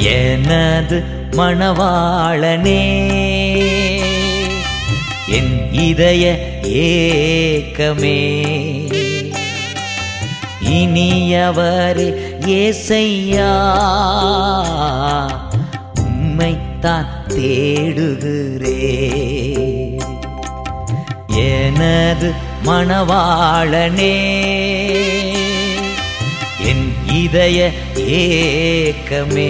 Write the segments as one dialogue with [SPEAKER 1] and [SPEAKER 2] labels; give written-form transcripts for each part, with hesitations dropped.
[SPEAKER 1] எனது மணவாளனே, என் இதய ஏக்கமே, இனியவரே ஏசையா, உம்மைத்தான் தேடுகிறேன். எனது மணவாளனே, என் இதய ஏக்கமே,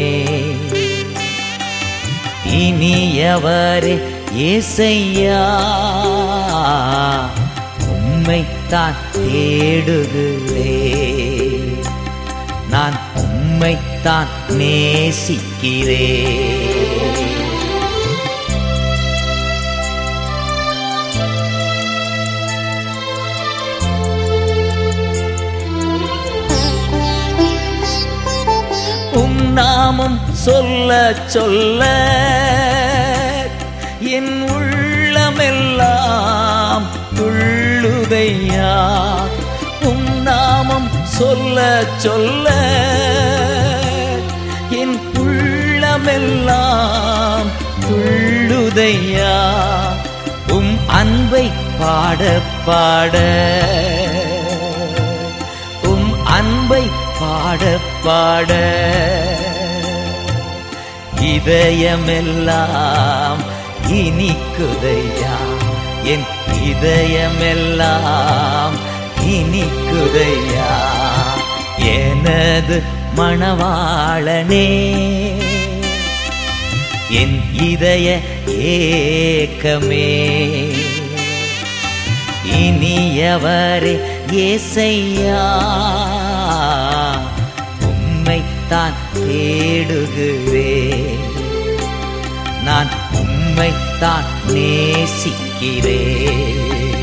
[SPEAKER 1] இனியவரே ஏசையா, உம்மைத்தான் தேடுகிறேன். நான் உம்மைத்தான் நேசிக்கிறேன். உம் நாமம் சொல்ல சொல்ல என் உள்ளமெல்லாம் துள்ளுதையா. உம் நாமம் சொல்ல சொல்ல என் உள்ளமெல்லாம் துள்ளுதையா. உம் அன்பை பாட பாட, உம் அன்பை பாட பாட, இதயமெல்லாம் இனிக்குதையா. என் இதயமெல்லாம் இனிக்குதையா. எனது மணவாளனே, என் இதய ஏக்கமே, இனியவரே ஏசையா, உம்மைத்தான் தேடுகிறேன். நான் உம்மைத்தான் நேசிக்கிறேன்.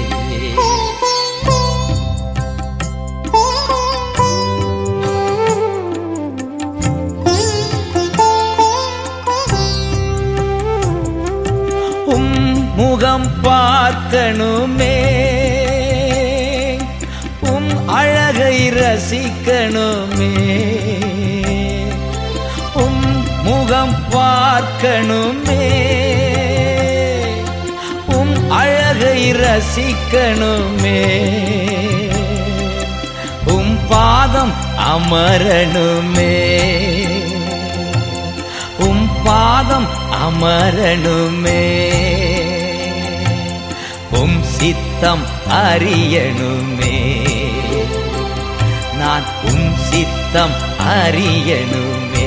[SPEAKER 1] உம் முகம் பார்க்கணுமே, உம் அழகை ரசிக்கணுமே, உம் முகம் பார்க்கணுமே, உம் அழகை ரசிக்கணுமே, உம் பாதம் அமரணுமே, உம் பாதம் அமரணுமே, உம் சித்தம் அறியணுமே, நான் உம் சித்தம் அறியணுமே.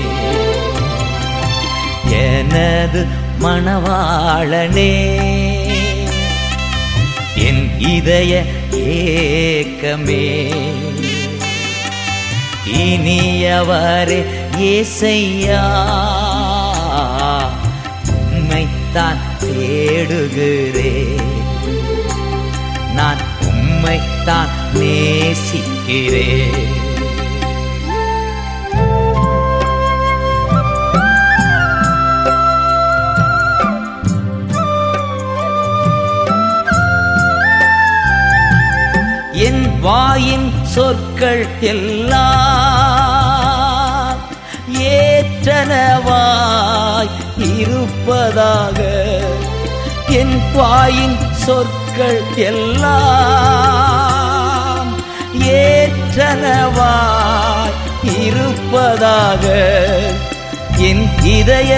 [SPEAKER 1] எனது மணவாளனே, என் இதய ஏக்கமே, இனியவரே ஏசையா, உம்மைத்தான் தேடுகிறேன். நான் உம்மைத்தான் நேசிக்கிறேன். என் வாயின் சொற்கள் எல்லாம் ஏற்றனவாய் இருப்பதாக. என் வாயின் சொற்கள் எல்லாம் ஏற்றனவாய் இருப்பதாக. என் இதய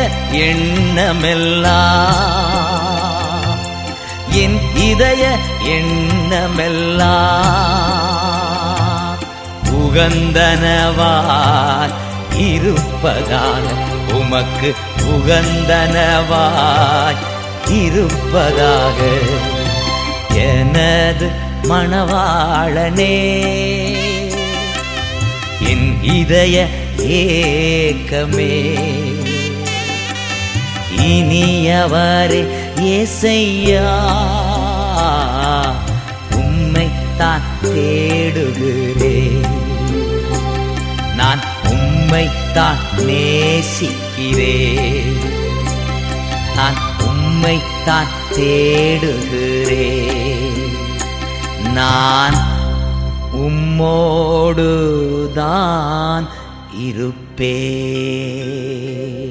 [SPEAKER 1] எண்ணமெல்லாம், என் இதய எண்ணமெல்லாம் உகந்தனவாய் இருப்பதாக. உமக்கு உகந்தனவாய் இருப்பதாக. எனது மணவாளனே, என் இதய ஏக்கமே, இனியவரே ஏசையா, உம்மைத்தான் தேடுகிறேன். நான் உம்மைத்தான் நேசிக்கிறேன். நான் உம்மைத்தான் தேடுகிறேன். நான் உம்மோடுதான் இருப்பேன்.